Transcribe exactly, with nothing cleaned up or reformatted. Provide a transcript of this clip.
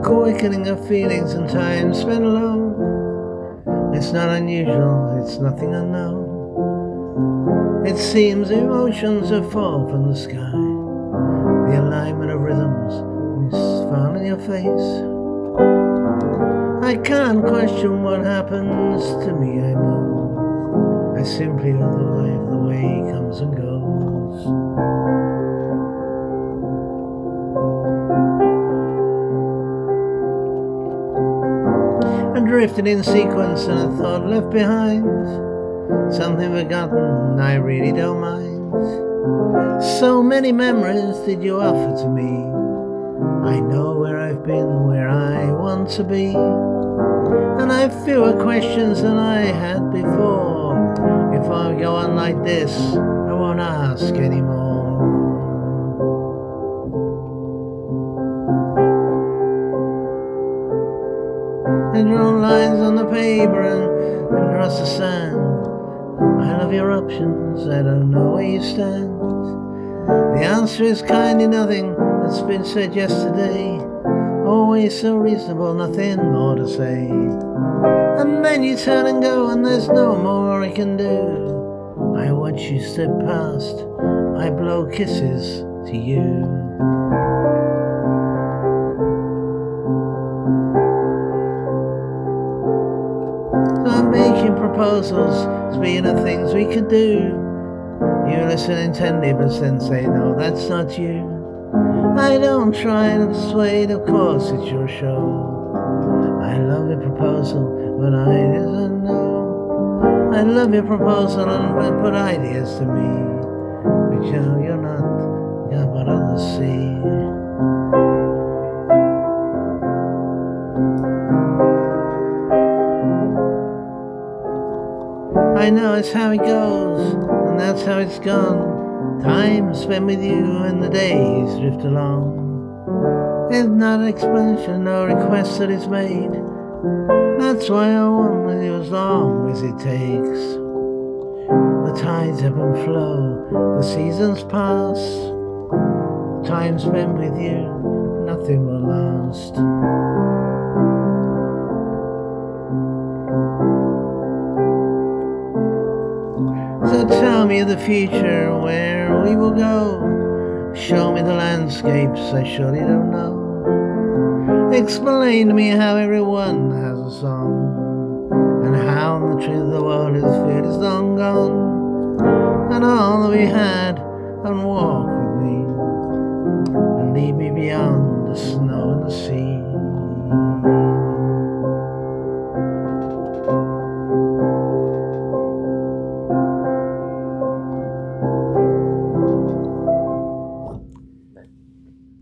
awakening of feelings and time spent alone. It's not unusual, it's nothing unknown. It seems emotions have fallen from the sky. The alignment of rhythms is found in your face. I can't question what happens to me, I know. I simply live the life the way it comes and goes. Drifted in sequence and a thought left behind. Something forgotten, I really don't mind. So many memories did you offer to me. I know where I've been, where I want to be. And I've fewer questions than I had before. If I go on like this, I won't ask anymore. And drawn lines on the paper and, and across the sand. I love your options, I don't know where you stand. The answer is kindly nothing that's been said yesterday. Always so reasonable, nothing more to say. And then you turn and go and there's no more I can do. I watch you step past, I blow kisses to you. I'm making proposals, speaking of things we could do. You listen intently but then say no, that's not you. I don't try to persuade, of course it's your show. I love your proposal, but I didn't know. I love your proposal and will put ideas to me. But you know you're not got what others see. I know it's how it goes, and that's how it's gone. Time spent with you and the days drift along. It's not an explanation, no request that is made. That's why I want with you as long as it takes. The tides ebb and flow, the seasons pass. Time spent with you, nothing will last. So tell me the future, where we will go. Show me the landscapes I surely don't know. Explain to me how everyone has a song, and how the truth of the world is feared is long gone. And all that we had, and walk with me, and lead me beyond the snow and the sea.